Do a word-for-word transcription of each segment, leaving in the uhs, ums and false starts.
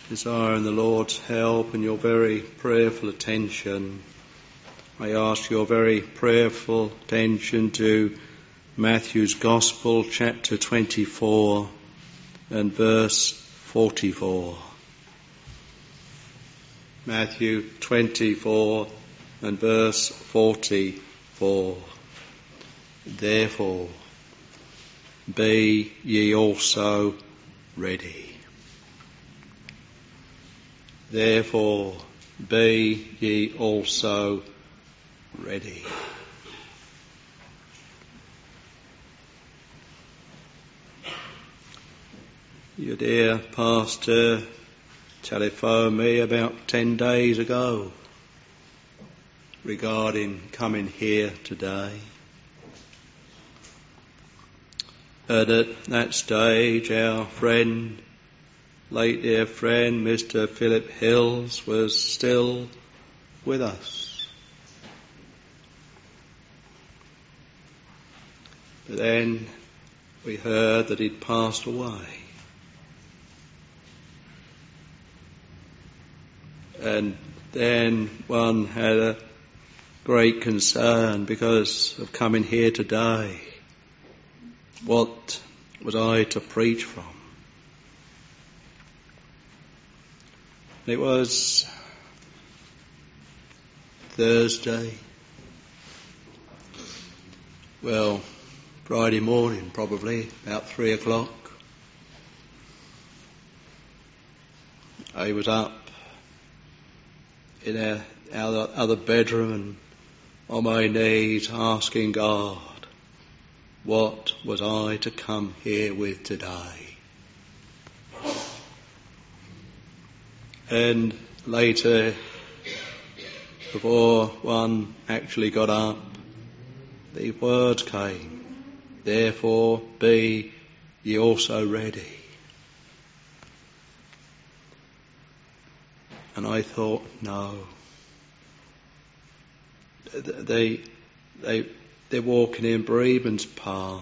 desiring the Lord's help and your very prayerful attention, I ask your very prayerful attention to Matthew's Gospel, chapter twenty-four and verse forty-four. Matthew twenty-four and verse forty-four. Therefore, be ye also ready. Therefore, be ye also ready. Your dear pastor telephoned me about ten days ago regarding coming here today. And at that stage, our friend, late dear friend, Mister Philip Hills, was still with us. But then we heard that he'd passed away. And then one had a great concern because of coming here today. What was I to preach from? It was Thursday, well, Friday morning probably, about three o'clock. I was up in our, our other bedroom and on my knees asking God, what was I to come here with today? And later, before one actually got up, the words came, therefore be ye also ready. And I thought, no. They, they, they're walking in bereavement's path.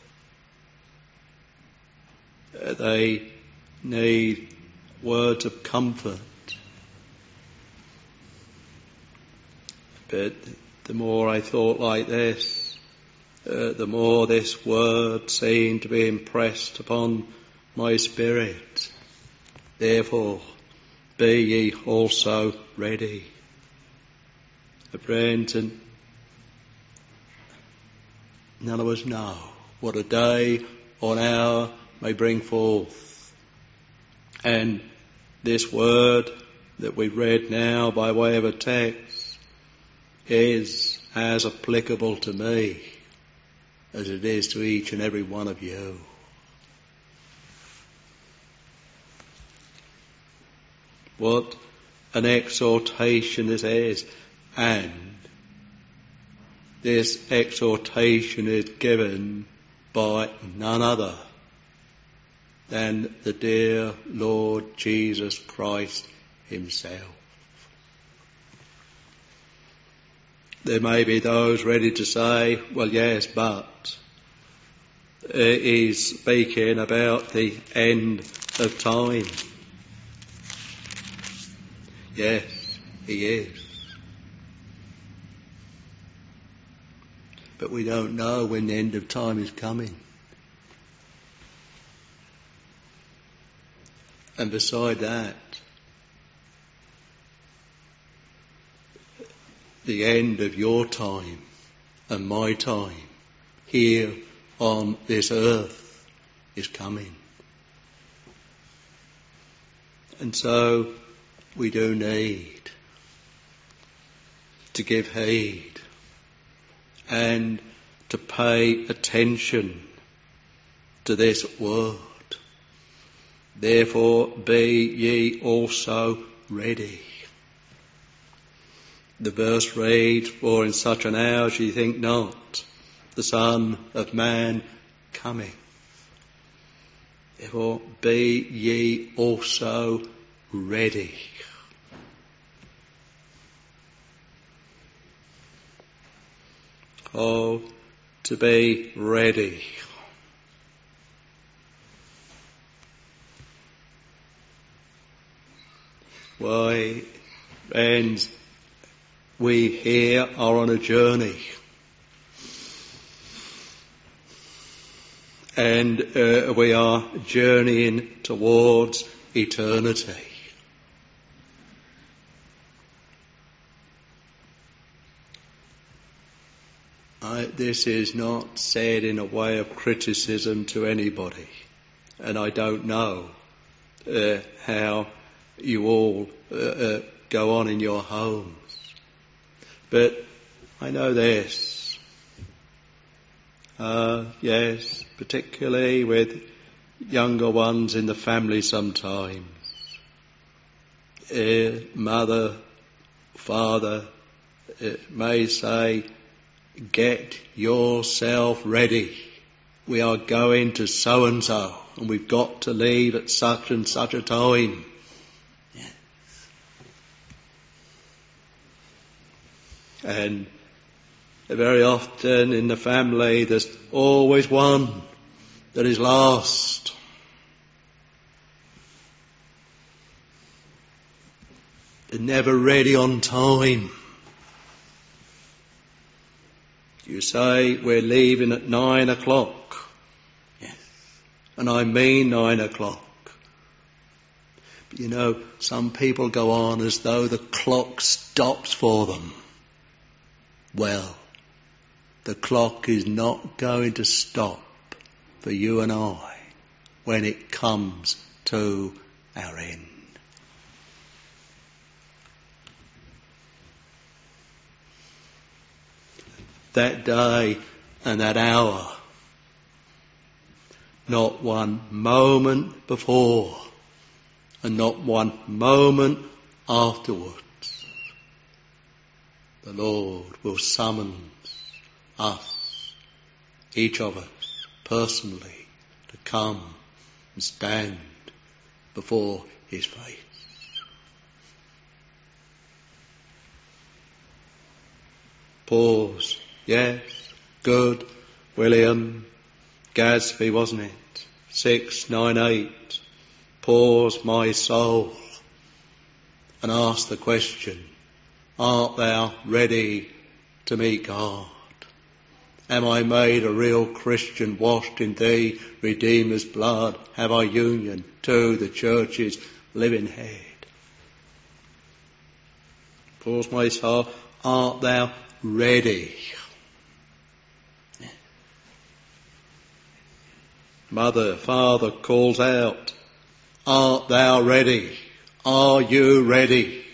They need words of comfort. But the more I thought like this, uh, the more this word seemed to be impressed upon my spirit. Therefore, be ye also ready. Friends, and none of us know what a day or an hour may bring forth. And this word that we read now by way of a text is as applicable to me as it is to each and every one of you. What an exhortation this is. And this exhortation is given by none other than the dear Lord Jesus Christ himself. There may be those ready to say, well, yes, but he's speaking about the end of time. Yes, he is. But we don't know when the end of time is coming. And beside that, the end of your time and my time here on this earth is coming. And so we do need to give heed and to pay attention to this word. Therefore be ye also ready. The verse reads, for in such an hour ye think not, the Son of Man cometh. Therefore be ye also ready. Oh, to be ready. Why, friends, we here are on a journey. And uh, we are journeying towards eternity. I, this is not said in a way of criticism to anybody, and I don't know uh, how you all uh, uh, go on in your homes, but I know this. Uh, yes, particularly with younger ones in the family sometimes. Uh, mother, father uh, may say, get yourself ready. We are going to so and so, and we've got to leave at such and such a time. Yes. And very often in the family there's always one that is last. They're never ready on time. You say, we're leaving at nine o'clock. Yes. And I mean nine o'clock. But you know, some people go on as though the clock stops for them. Well, the clock is not going to stop for you and I when it comes to our end. That day and that hour, not one moment before and not one moment afterwards, the Lord will summons us, each of us personally, to come and stand before his face. Pause. Yes, good. William Gadsby, wasn't it? Six, nine, eight. Pause, my soul, and ask the question, art thou ready to meet God? Am I made a real Christian, washed in thee, Redeemer's blood? Have I union to the church's living head? Pause, my soul, art thou ready? Mother, father calls out, art thou ready? Are you ready?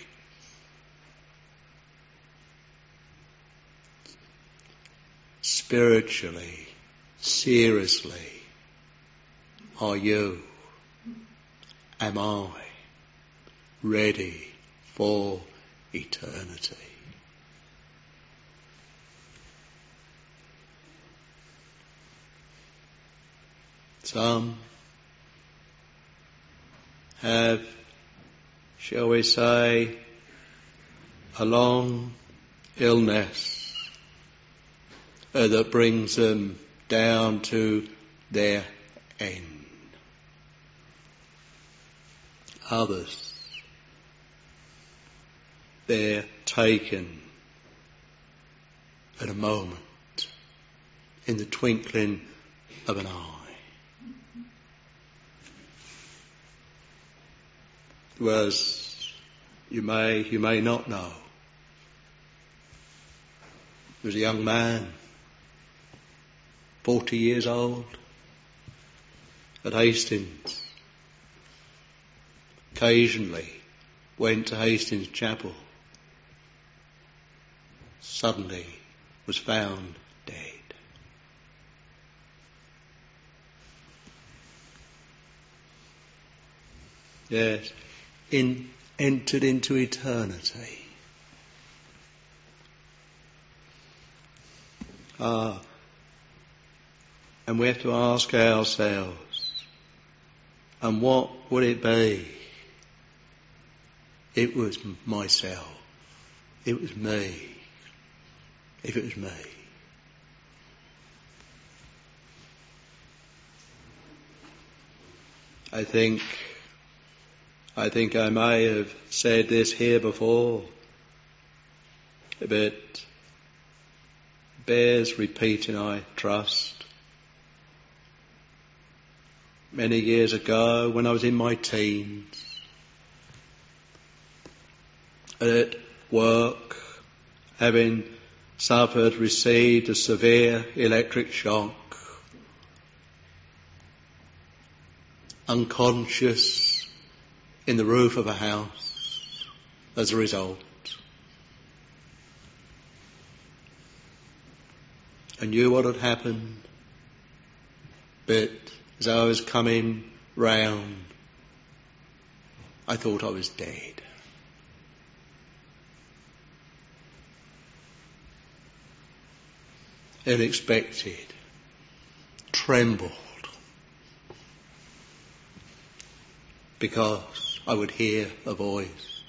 Spiritually, seriously, are you, am I ready for eternity? Some have, shall we say, a long illness uh, that brings them down to their end. Others, they're taken at a moment, in the twinkling of an eye. Was, you may, you may not know, there was a young man, forty years old, at Hastings. Occasionally went to Hastings Chapel. Suddenly was found dead. Yes. In, entered into eternity. Ah, and we have to ask ourselves, and what would it be? It was myself. It was me. If it was me. I think I think I may have said this here before, but bears repeating, I trust. Many years ago, when I was in my teens, at work, having suffered, received a severe electric shock, unconscious in the roof of a house as a result. I knew what had happened, but as I was coming round, I thought I was dead. Unexpected, trembled, because I would hear a voice.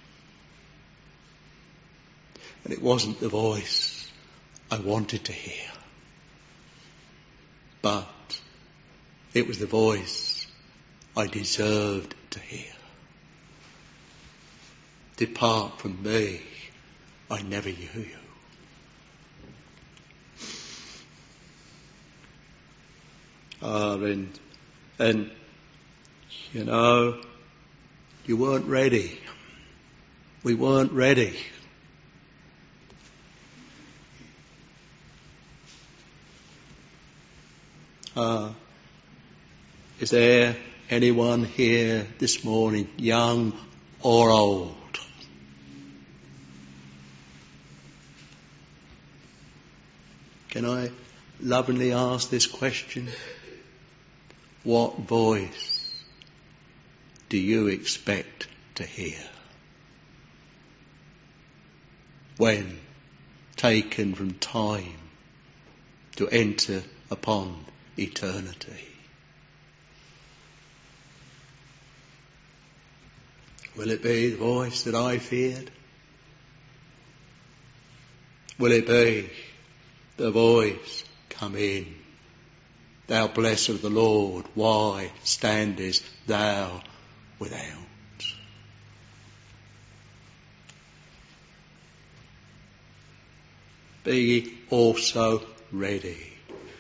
And it wasn't the voice I wanted to hear, but it was the voice I deserved to hear. Depart from me, I never knew you. Ah, and, and, you know, you weren't ready. We weren't ready. Ah, is there anyone here this morning, young or old? Can I lovingly ask this question? What voice do you expect to hear when taken from time to enter upon eternity? Will it be the voice that I feared? Will it be the voice, come in, thou blessed of the Lord, why standest thou without? Be ye also ready.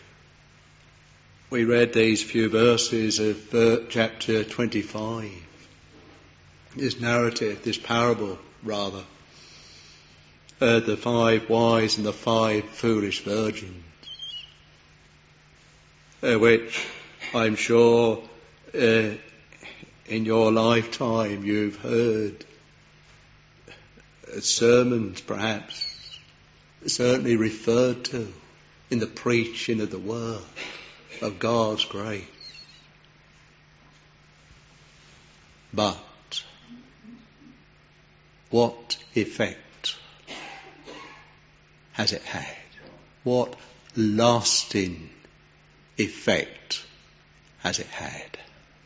We read these few verses of uh, chapter twenty-five, this narrative, this parable rather, uh, the five wise and the five foolish virgins, uh, which I'm sure uh, in your lifetime you've heard uh, sermons perhaps, certainly referred to in the preaching of the word of God's grace. But what effect has it had? What lasting effect has it had?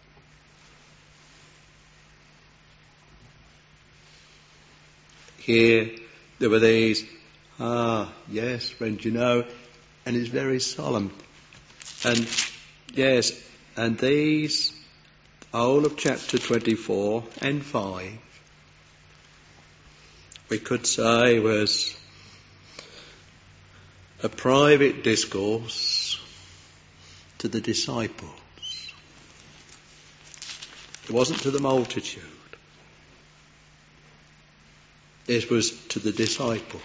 Here there were these, ah, yes, friends, you know, and it's very solemn. And yes, and these, whole of chapter twenty-four and five, we could say was a private discourse to the disciples. It wasn't to the multitude. It was to the disciples.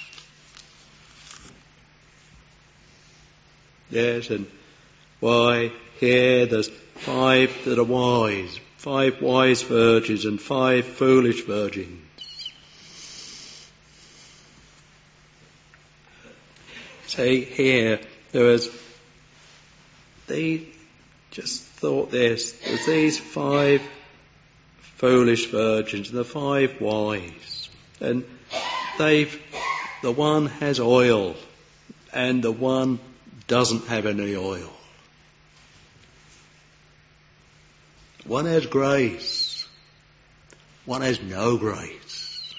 Yes, and why here there's five that are wise, five wise virgins and five foolish virgins. See here, there was, they just thought this, there's these five foolish virgins and the five wise, and they've, the one has oil and the one doesn't have any oil. One has grace, one has no grace.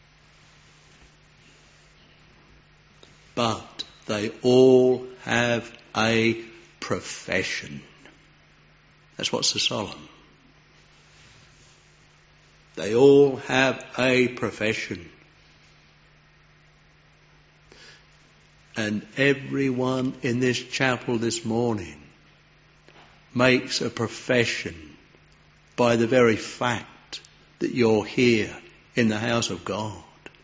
But they all have a profession. That's what's so solemn. They all have a profession. And everyone in this chapel this morning makes a profession by the very fact that you're here in the house of God.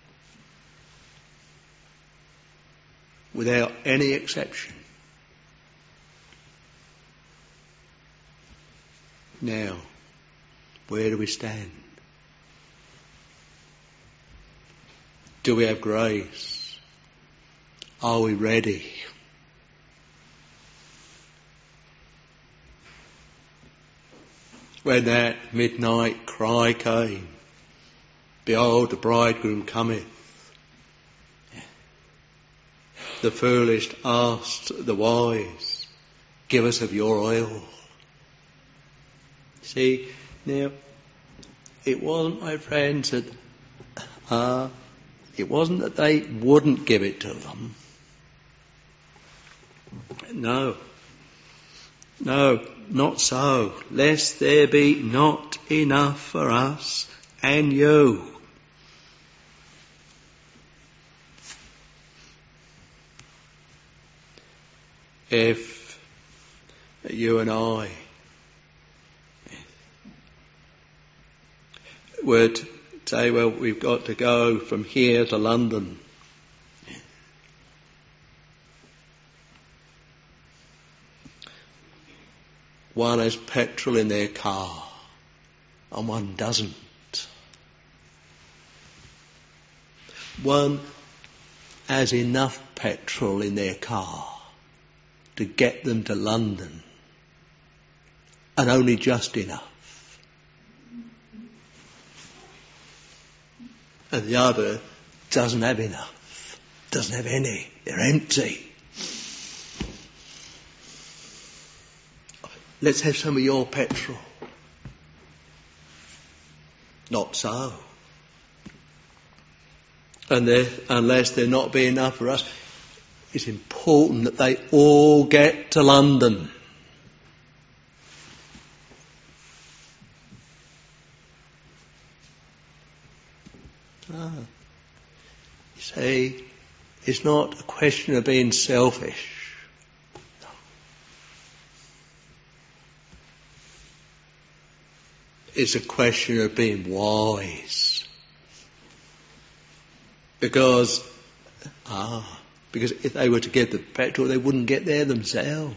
Without any exception. Now, where do we stand? Do we have grace? Are we ready? When that midnight cry came, behold, the bridegroom cometh. The foolish asked the wise, give us of your oil. See, now, it wasn't, my friends, that, uh, it wasn't that they wouldn't give it to them. No. No, not so. Lest there be not enough for us and you. If you and I would say, well, we've got to go from here to London. One has petrol in their car and one doesn't. One has enough petrol in their car to get them to London, and only just enough. And the other doesn't have enough, doesn't have any, they're empty. Let's have some of your petrol. Not so. And there, unless there not be enough for us, it's important that they all get to London. Ah. You see, it's not a question of being selfish. It's a question of being wise. Because, ah, because if they were to get the petrol, they wouldn't get there themselves.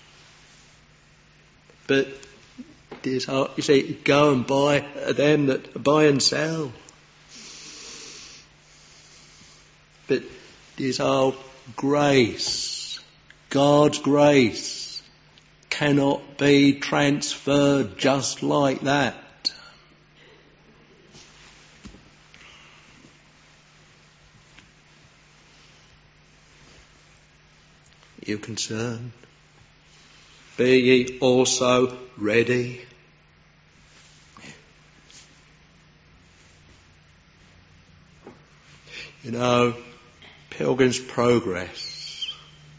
But, you see, go and buy them that buy and sell. But this whole grace, God's grace, cannot be transferred just like that. You concerned? Be ye also ready. You know, Pilgrim's Progress.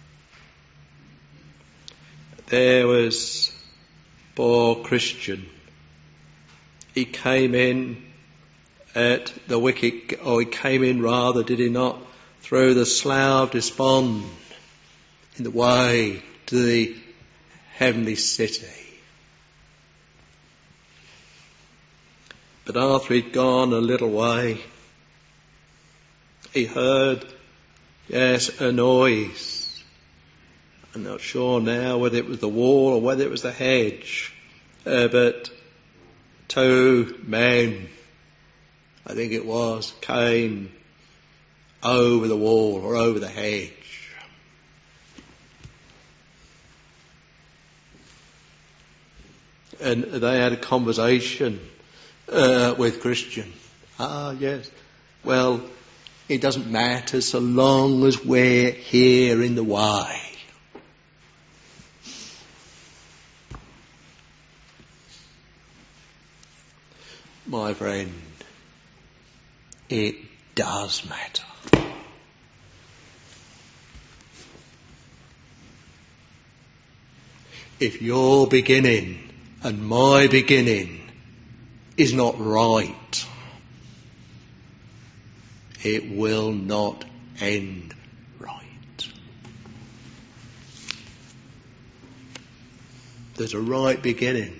There was poor Christian. He came in at the wicket, or he came in rather, did he not, through the Slough of Despond, in the way to the heavenly city. But after he'd gone a little way, he heard, yes, a noise. I'm not sure now whether it was the wall or whether it was the hedge, uh, but two men, I think it was, came over the wall or over the hedge. And they had a conversation uh, with Christian. Ah, yes. Well, it doesn't matter so long as we're here in the way. My friend, it does matter. If you're beginning and my beginning is not right, it will not end right. There's a right beginning.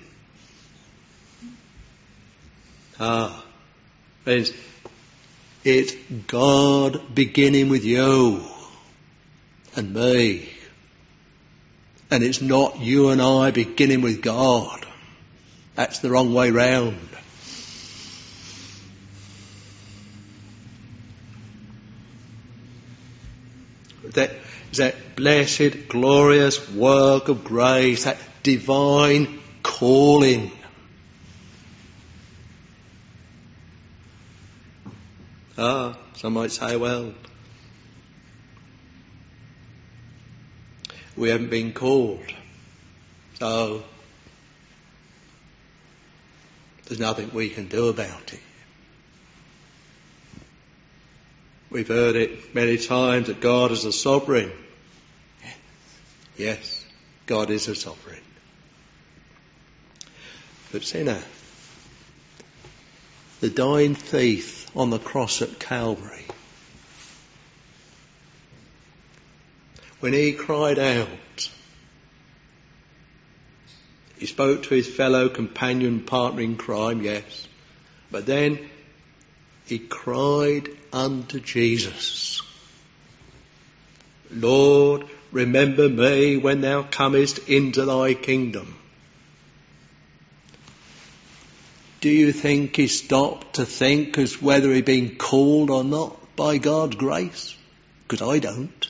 Ah, friends, it's God beginning with you and me. And it's not you and I beginning with God. That's the wrong way round. That is that blessed, glorious work of grace, that divine calling. Ah, some might say, well, we haven't been called, so there's nothing we can do about it. We've heard it many times that God is a sovereign. Yes, God is a sovereign. But sinner, the dying thief on the cross at Calvary, when he cried out, he spoke to his fellow companion, partner in crime, yes, but then he cried unto Jesus, Lord, remember me when thou comest into thy kingdom. Do you think he stopped to think as whether he'd been called or not by God's grace? Because I don't.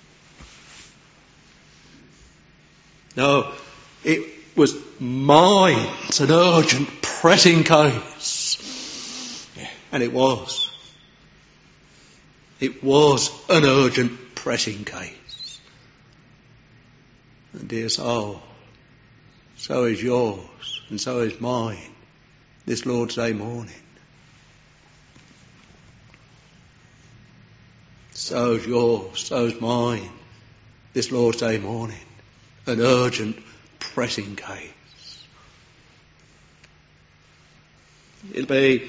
No, it was mine. It's an urgent, pressing case. And it was. It was an urgent, pressing case. And dear soul, so is yours and so is mine this Lord's Day morning. So's yours, so's mine this Lord's Day morning. An urgent, pressing case. It'll be,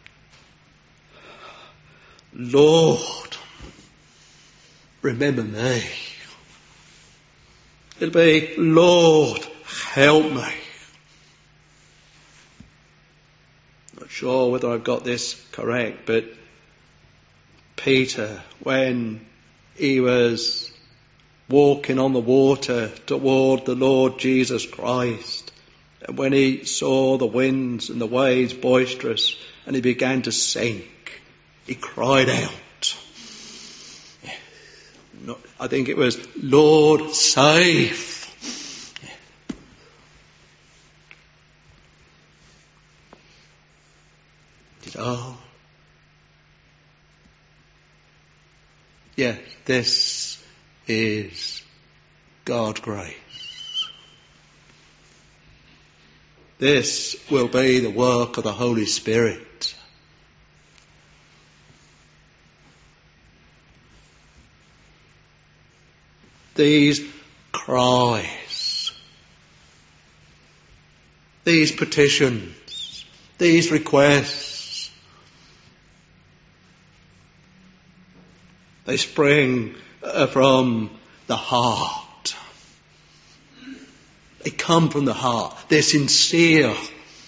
Lord, remember me. It'll be, Lord, help me. Not sure whether I've got this correct, but Peter, when he was walking on the water toward the Lord Jesus Christ, and when he saw the winds and the waves boisterous and he began to sink, he cried out. Not, I think it was, Lord, save. Oh, yeah, this is God's grace. This will be the work of the Holy Spirit. These cries, these petitions, these requests, they spring uh, from the heart. They come from the heart. They're sincere.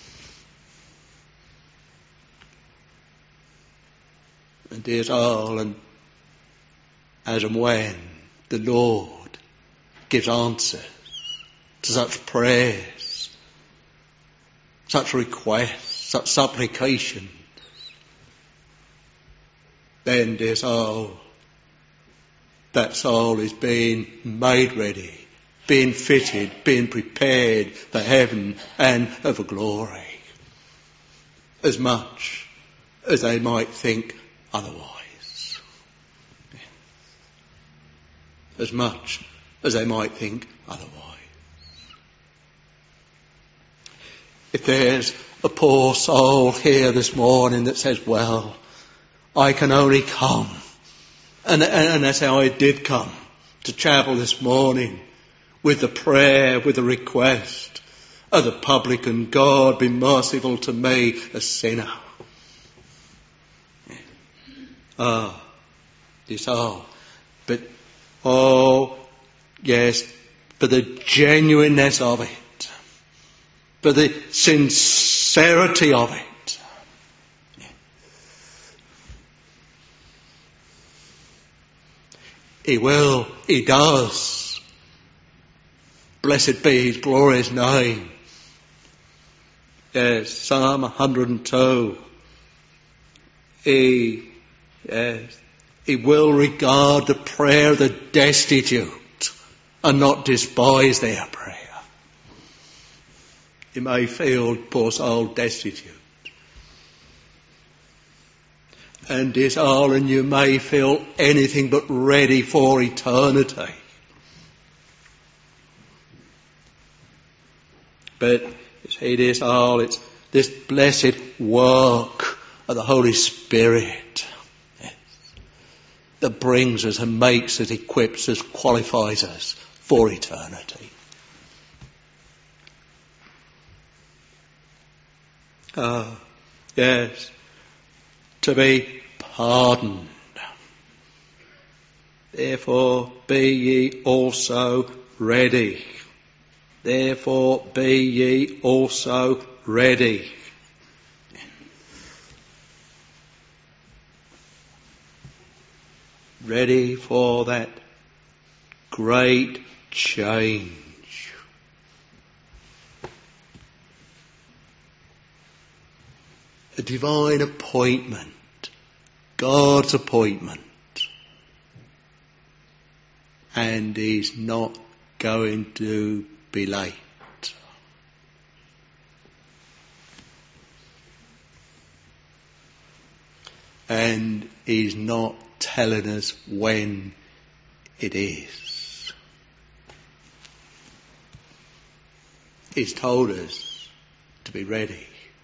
And dear soul, and as and when the Lord gives answers to such prayers, such requests, such supplications, then, dear soul, that soul is being made ready, being fitted, being prepared for heaven and for glory. As much as they might think otherwise. As much as they might think otherwise. If there's a poor soul here this morning that says, well, I can only come. And, and, and that's how I did come to chapel this morning, with the prayer, with the request of the publican, God be merciful to me, a sinner. Ah, this all. But, oh, yes, for the genuineness of it, for the sincerity of it. He will, he does. Blessed be his glorious name. Yes, Psalm one hundred and two. He, yes, he will regard the prayer of the destitute and not despise their prayer. You may feel, poor soul, destitute. And this all, and you may feel anything but ready for eternity. But you see, this all, it's this blessed work of the Holy Spirit, yes, that brings us and makes us, equips us, qualifies us for eternity. Ah, yes, to be pardoned. Therefore be ye also ready. Therefore be ye also ready. Ready for that great change. A divine appointment. God's appointment. And he's not going to be late. And he's not telling us when it is. He's told us to be ready.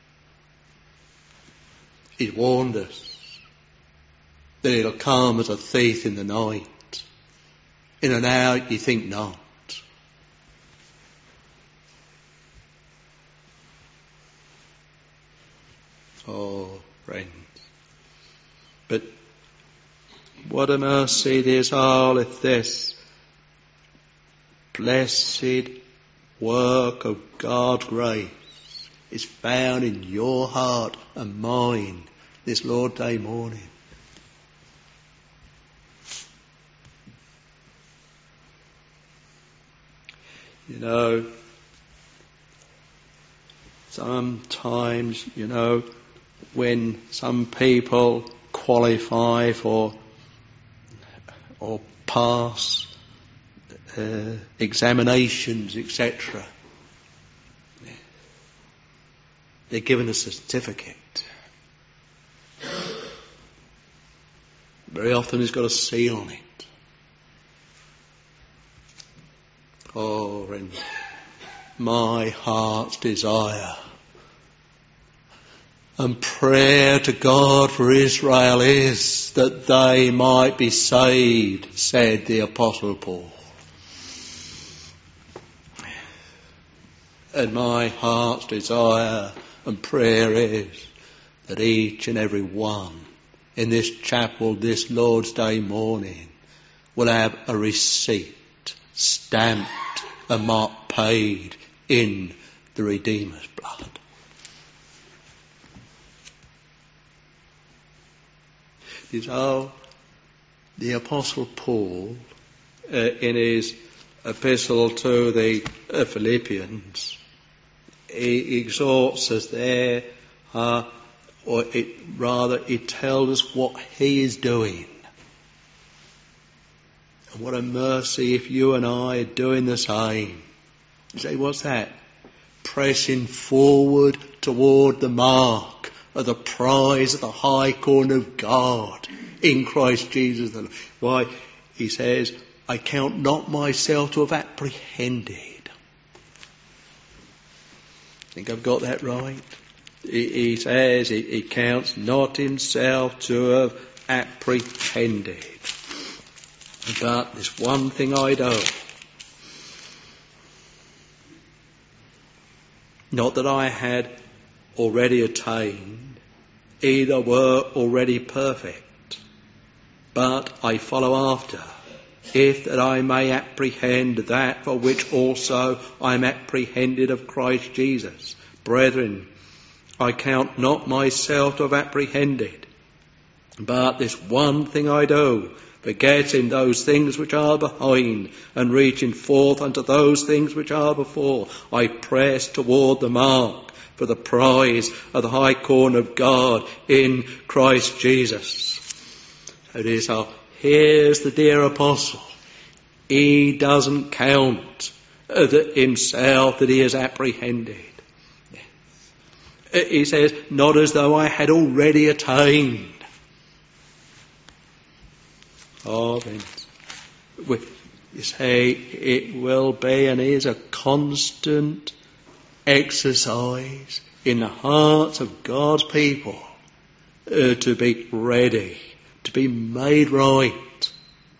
He's warned us that it'll come as a thief in the night. In an hour you think not. Oh, friends. But what a mercy it is all if this blessed work of God's grace is found in your heart and mine this Lord's Day morning. You know, sometimes, you know, when some people qualify for or pass uh, examinations, et cetera, they're given a certificate. Very often it's got a seal on it. Oh, and my heart's desire and prayer to God for Israel is that they might be saved, said the Apostle Paul. And my heart's desire and prayer is that each and every one in this chapel this Lord's Day morning will have a receipt stamped and marked paid in the Redeemer's blood. You know, the Apostle Paul, uh, in his epistle to the uh, Philippians, he exhorts us there, uh, or it, rather, he tells us what he is doing. And what a mercy if you and I are doing the same. You say, what's that? Pressing forward toward the mark of the prize of the high calling of God in Christ Jesus. Why? He says, I count not myself to have apprehended. Think I've got that right? He, he says he, he counts not himself to have apprehended. But this one thing I do, not that I had already attained, either were already perfect, but I follow after, if that I may apprehend that for which also I am apprehended of Christ Jesus. Brethren, I count not myself to have apprehended, but this one thing I do, forgetting those things which are behind, and reaching forth unto those things which are before, I press toward the mark for the prize of the high calling of God in Christ Jesus. So it is, oh, here's the dear apostle. He doesn't count uh, that himself that he has apprehended. Yes. He says, not as though I had already attained. Oh, friends, we, you say it will be and is a constant exercise in the hearts of God's people uh, to be ready, to be made right,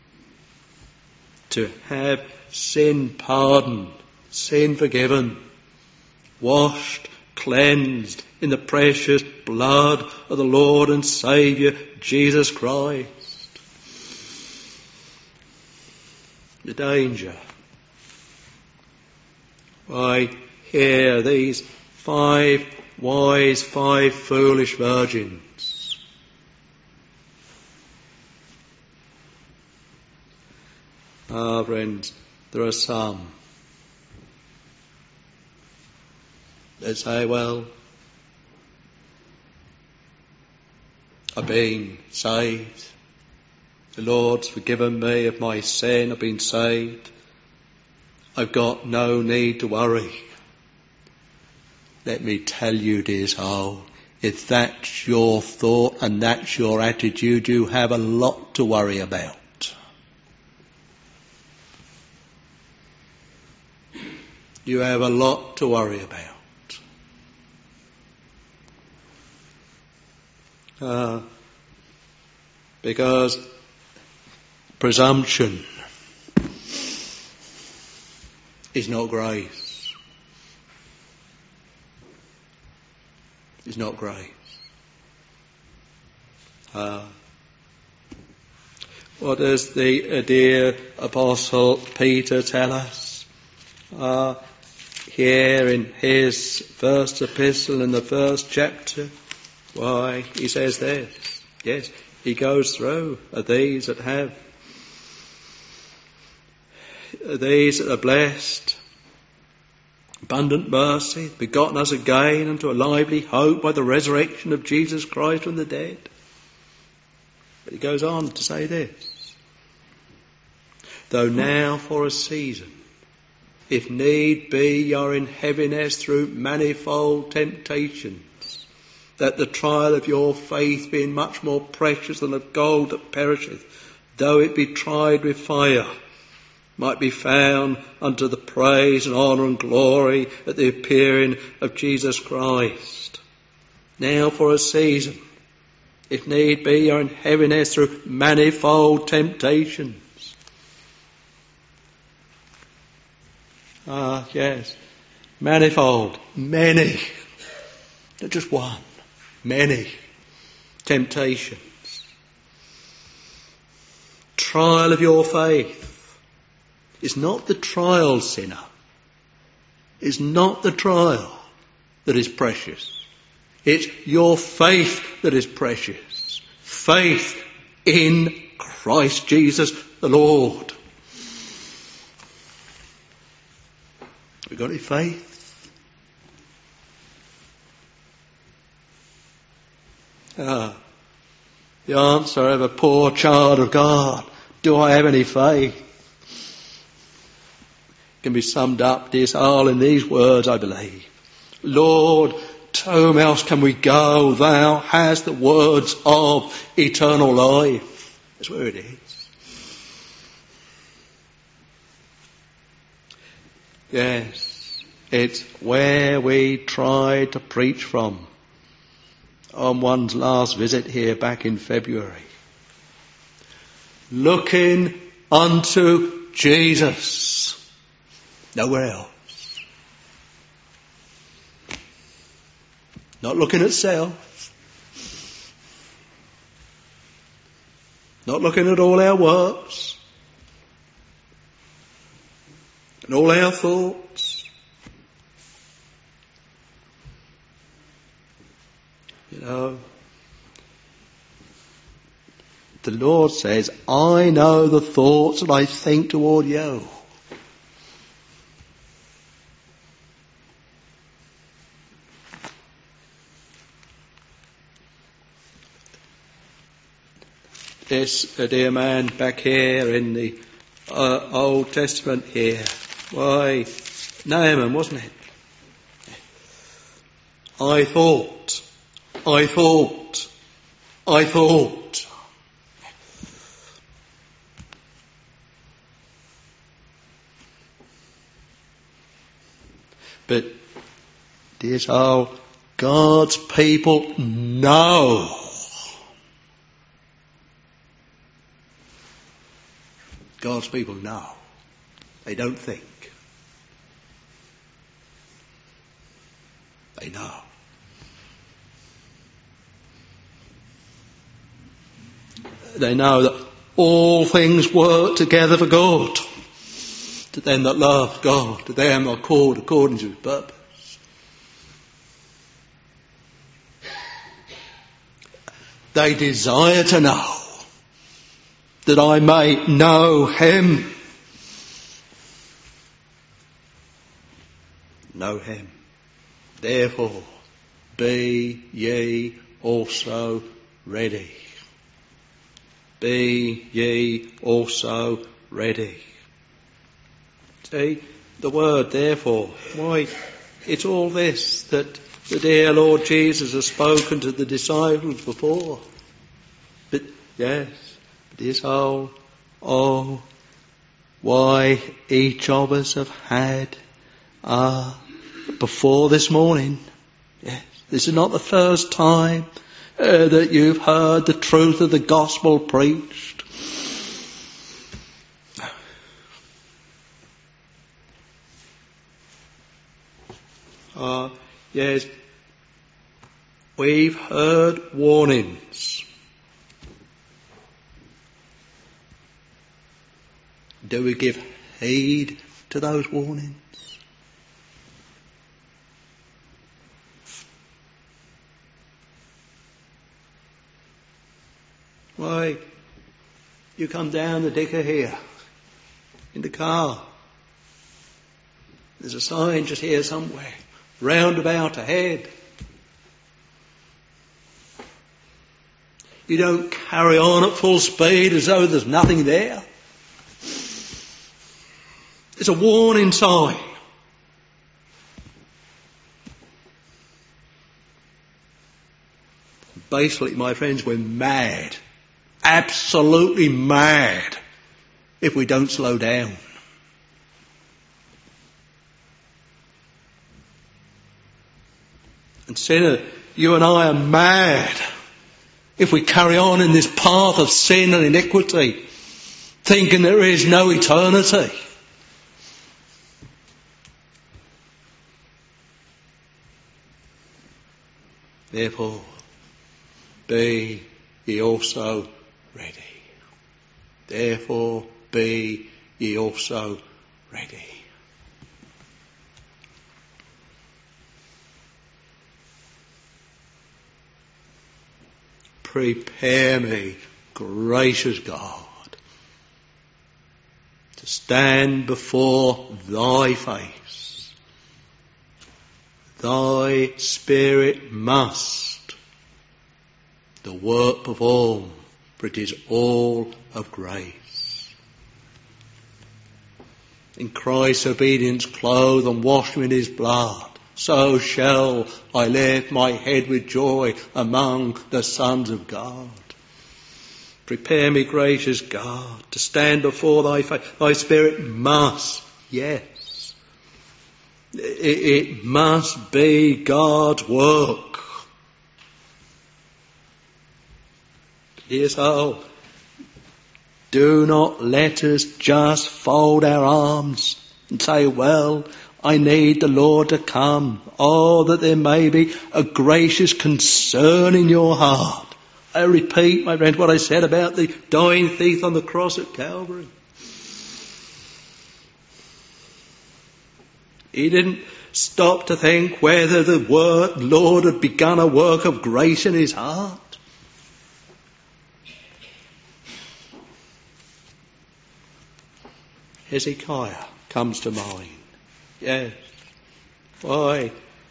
to have sin pardoned, sin forgiven, washed, cleansed in the precious blood of the Lord and Saviour Jesus Christ. The danger. Why, here these five wise, five foolish virgins. Ah, friends, there are some that say, well, I've been saved. The Lord's forgiven me of my sin. I've been saved. I've got no need to worry. Let me tell you, dear soul, if that's your thought and that's your attitude, you have a lot to worry about. You have a lot to worry about. Uh, because presumption is not grace. It's not grace. Uh, what does the uh, dear Apostle Peter tell us? Uh, here in his first epistle in the first chapter, why, he says this. Yes, he goes through uh, these that have these that are blessed, abundant mercy, begotten us again unto a lively hope by the resurrection of Jesus Christ from the dead. But he goes on to say this. Though now for a season, if need be, ye are in heaviness through manifold temptations, that the trial of your faith, being much more precious than of gold that perisheth, though it be tried with fire, might be found unto the praise and honour and glory at the appearing of Jesus Christ. Now for a season, if need be, are in heaviness through manifold temptations. Ah, yes, manifold, many, not just one, many temptations. Trial of your faith. It's not the trial, sinner. It's not the trial that is precious. It's your faith that is precious. Faith in Christ Jesus the Lord. Have we got any faith? Ah, the answer of a poor child of God, do I have any faith? Can be summed up, dear soul, in these words, I believe. Lord, to whom else can we go? Thou hast the words of eternal life. That's where it is. Yes, it's where we try to preach from on one's last visit here back in February. Looking unto Jesus. Nowhere else. Not looking at self. Not looking at all our works and all our thoughts. You know, the Lord says, I know the thoughts that I think toward you. Yes, a dear man back here in the uh, Old Testament here. Why, Naaman, wasn't it? I thought, I thought, I thought. But, dear soul, God's people know. God's people know. They don't think. They know. They know that all things work together for good, to them that love God, to them that are called according to his purpose. They desire to know, that I may know him. Know him. Therefore, be ye also ready. Be ye also ready. See, the word therefore, why, it's all this that the dear Lord Jesus has spoken to the disciples before. But, yes, this whole, oh, why each of us have had, uh, before this morning. Yes, this is not the first time uh, that you've heard the truth of the gospel preached. Uh, yes, we've heard warnings. Do we give heed to those warnings? Why, you come down the Dicker here, in the car. There's a sign just here somewhere, roundabout ahead. You don't carry on at full speed as though there's nothing there. It's a warning sign. Basically, my friends, we're mad. Absolutely mad if we don't slow down. And sinner, you and I are mad if we carry on in this path of sin and iniquity, thinking there is no eternity. Therefore, be ye also ready. Therefore, be ye also ready. Prepare me, gracious God, to stand before thy face. Thy Spirit must the work perform, for it is all of grace. In Christ's obedience clothe and wash me in his blood, so shall I lift my head with joy among the sons of God. Prepare me, gracious God, to stand before thy face. Thy Spirit must, yes, it, it must be God's work. Yes, oh, do not let us just fold our arms and say, well, I need the Lord to come. Oh, that there may be a gracious concern in your heart I repeat, my friend, what I said about the dying thief on the cross at Calvary. He didn't stop to think whether the word, Lord had begun a work of grace in his heart. Hezekiah comes to mind. Yes. Why?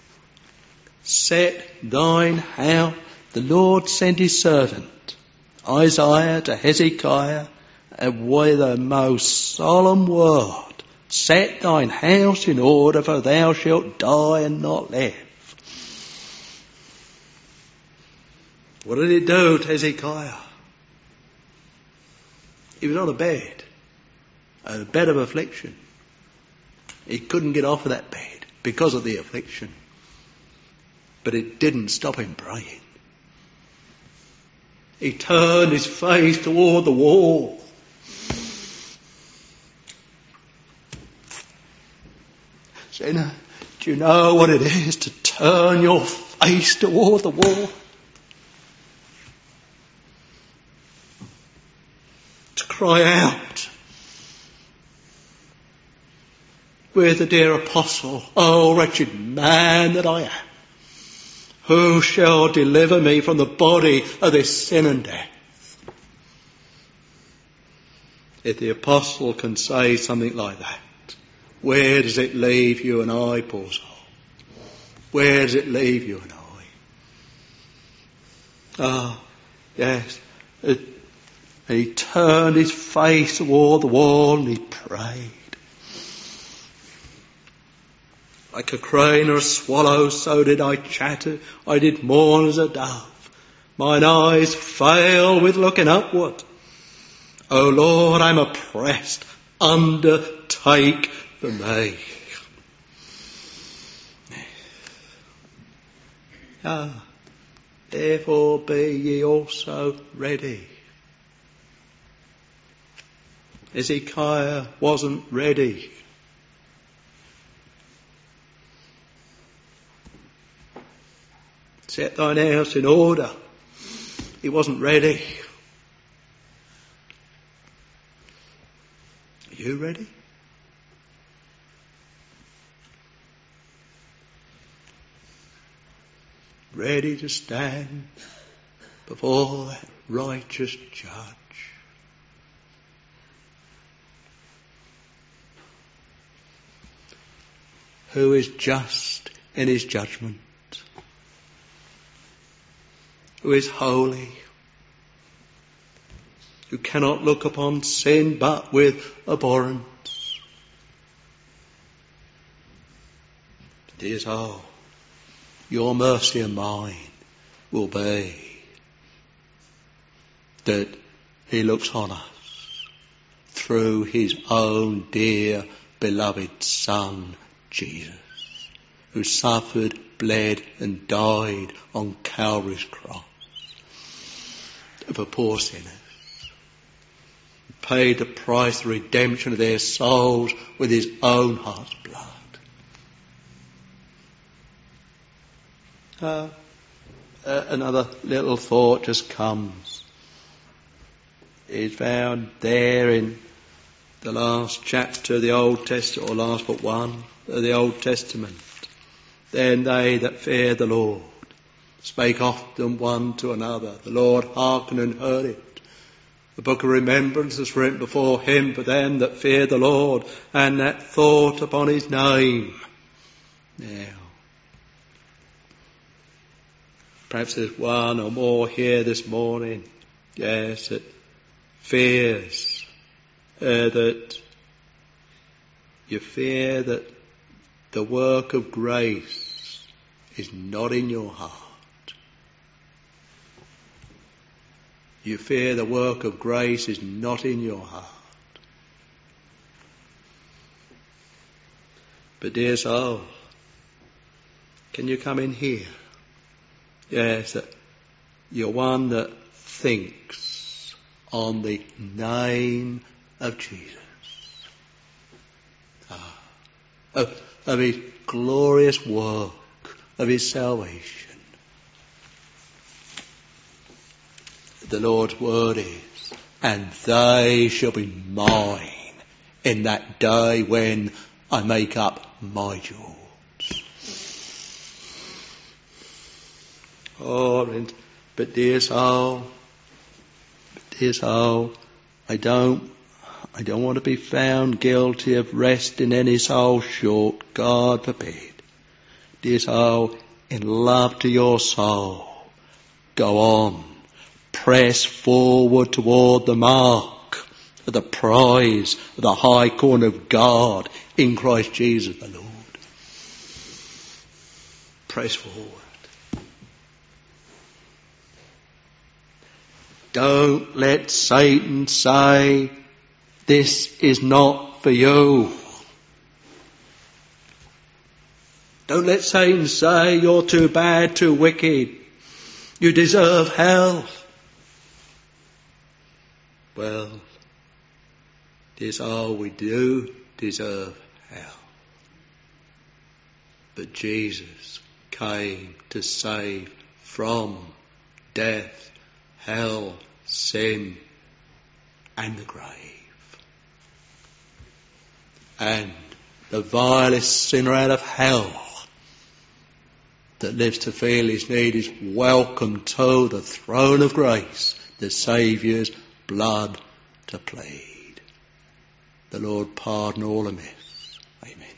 Set thine house. The Lord sent his servant Isaiah to Hezekiah and with a most solemn word, set thine house in order, for thou shalt die and not live. What did it do to Hezekiah? He was on a bed, a bed of affliction. He couldn't get off of that bed because of the affliction. But it didn't stop him praying. He turned his face toward the wall. Sinner, do you know what it is to turn your face toward the wall? To cry out with the dear apostle, "Oh, wretched man that I am, who shall deliver me from the body of this sin and death?" If the apostle can say something like that, where does it leave you and I, poor soul? Where does it leave you and I? Ah, oh, yes. It, and he turned his face toward the wall and he prayed. Like a crane or a swallow, so did I chatter. I did mourn as a dove. Mine eyes fail with looking upward. O Lord, I'm oppressed. Undertake for me. Ah, therefore be ye also ready. Hezekiah wasn't ready. Set thine house in order. He wasn't ready. Are you ready? Ready to stand before that righteous judge. Who is just in his judgment. Who is holy, who cannot look upon sin but with abhorrence. Dear soul, your mercy and mine will be that he looks on us through his own dear beloved Son, Jesus, who suffered, bled and died on Calvary's cross for poor sinners, paid the price, the redemption of their souls with his own heart's blood. Uh, uh, another little thought just comes. It's found there in the last chapter of the Old Testament, or last but one of the Old Testament. Then they that fear the Lord spake often one to another. The Lord hearkened and heard it. The book of remembrance is written before him for them that fear the Lord, and that thought upon his name. Now, perhaps there's one or more here this morning, yes, that fears, uh, that you fear that the work of grace is not in your heart. You fear the work of grace is not in your heart. But dear soul, can you come in here? Yes, that you're one that thinks on the name of Jesus. Ah, of, of his glorious work, of his salvation. the Lord's word is, and they shall be mine in that day when I make up my jewels. Oh, and, but dear soul, dear soul, I don't, I don't want to be found guilty of resting any soul short. God forbid. Dear soul, in love to your soul, go on, press forward toward the mark of the prize of the high calling of God in Christ Jesus the Lord. Press forward. Don't let Satan say, this is not for you. Don't let Satan say, you're too bad, too wicked. You deserve hell. Well, this all we do deserve hell. But Jesus came to save from death, hell, sin, and the grave. And the vilest sinner out of hell that lives to feel his need is welcome to the throne of grace, the Saviour's blood to plead. The Lord pardon all amiss. Amen.